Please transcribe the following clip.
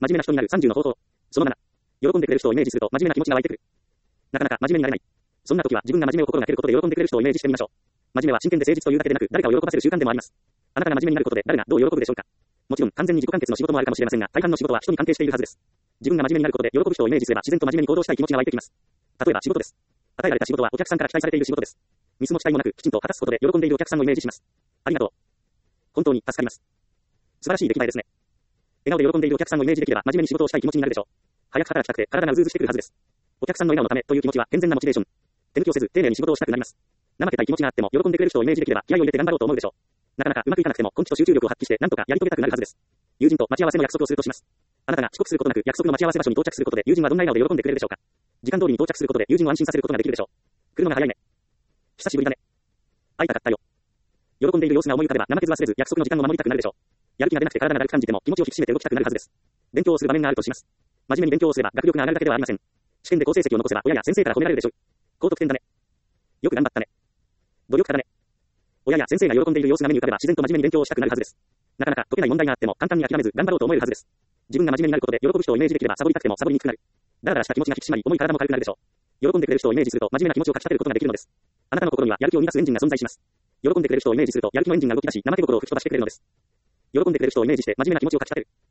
真面目な人になる30の方法。その7。喜んでくれる人をイメージすると真面目な気持ちが湧いてくる。なかなか真面目になれない。そんな時は自分が真面目を心がけることで喜んでくれる人をイメージしてみましょう。真面目は真剣で誠実というだけでなく、誰かを喜ばせる習慣でもあります。あなたが真面目になることで誰がどう喜ぶでしょうか。もちろん完全に自己完結の仕事もあるかもしれませんが、大半の仕事は人に関係しているはずです。自分が真面目になることで喜ぶ人をイメージすれば自然と真面目に行動したい気持ちが湧いてきます。例えば仕事です。与えられた仕事はお客さんから期待されている仕事です。ミスも期待もなくきちんと果たすことで喜んでいるお客さんをイメージします。ありがとう。本当に助かります。素晴らしい出来栄えですね。笑顔で喜んでいるお客さんをイメージできれば真面目に仕事をしたい気持ちになるでしょう。早く働きたくて体がうずうずしてくるはずです。お客さんの笑顔のためという気持ちは健全なモチベーション。手抜きをせず丁寧に仕事をしたくなります。怠けたい気持ちがあっても喜んでくれる人をイメージできれば気合を入れて頑張ろうと思うでしょう。なかなかうまくいかなくても根気と集中力を発揮して何とかやり遂げたくなるはずです。友人と待ち合わせの約束をするとします。あなたが遅刻することなく約束の待ち合わせ場所に到着することで友人はどんな笑顔で喜んでくれるでしょうか。時間通りに到着することで友人を安心させることができるでしょう。来るのが早いね。久しぶりだね。会いたかったよ。喜んでいる様子が思い浮かべば怠けず忘れず約束の時間を守りたくなるでしょう。やる気が出なくて体がだるく感じても気持ちを引き締めて動きたくなるはずです。勉強をする場面があるとします。真面目に勉強をすれば学力が上がるだけではありません。試験で好成績を残せば親や先生から褒められるでしょう。高得点だね。よく頑張ったね。努力家だね。親や先生が喜んでいる様子が目に浮かべば自然と真面目に勉強をしたくなるはずです。なかなか解けない問題があっても簡単に諦めず頑張ろうと思えるはずです。自分が真面目になることで喜ぶ人をイメージできればサボりたくてもサボりにくくなる。だらだらした気持ちが引き締まり重い体も軽くなるでしょう。喜んでくれる人をイメージすると真面目な気持ちをかき立てることができるのです。あなたの心にはやる気を生み出すエンジンが存在します。喜んでくれる人をイメージするとやる気のエンジンが動き出し怠け心を吹き飛ばしてくれるのです。喜んでくれる人をイメージして真面目な気持ちをかき立てる。